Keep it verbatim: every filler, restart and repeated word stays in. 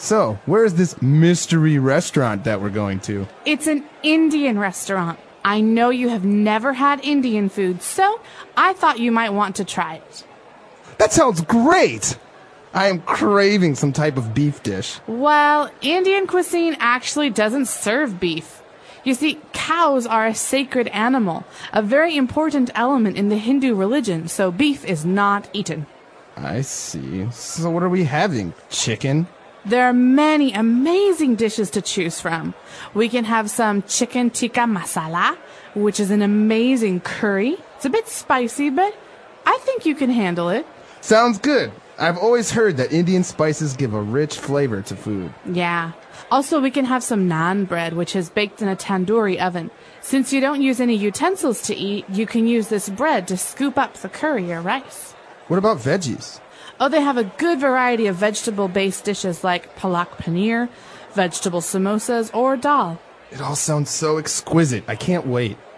So, where's this mystery restaurant that we're going to? It's an Indian restaurant. I know you have never had Indian food, so I thought you might want to try it. That sounds great! I am craving some type of beef dish. Well, Indian cuisine actually doesn't serve beef. You see, cows are a sacred animal, a very important element in the Hindu religion, so beef is not eaten. I see. So what are we having? Chicken? There are many amazing dishes to choose from. We can have some chicken tikka masala, which is an amazing curry. It's a bit spicy, but I think you can handle it. Sounds good. I've always heard that Indian spices give a rich flavor to food. Yeah. Also, we can have some naan bread, which is baked in a tandoori oven. Since you don't use any utensils to eat, you can use this bread to scoop up the curry or rice. What about veggies? Oh, they have a good variety of vegetable-based dishes like palak paneer, vegetable samosas, or dal. It all sounds so exquisite. I can't wait.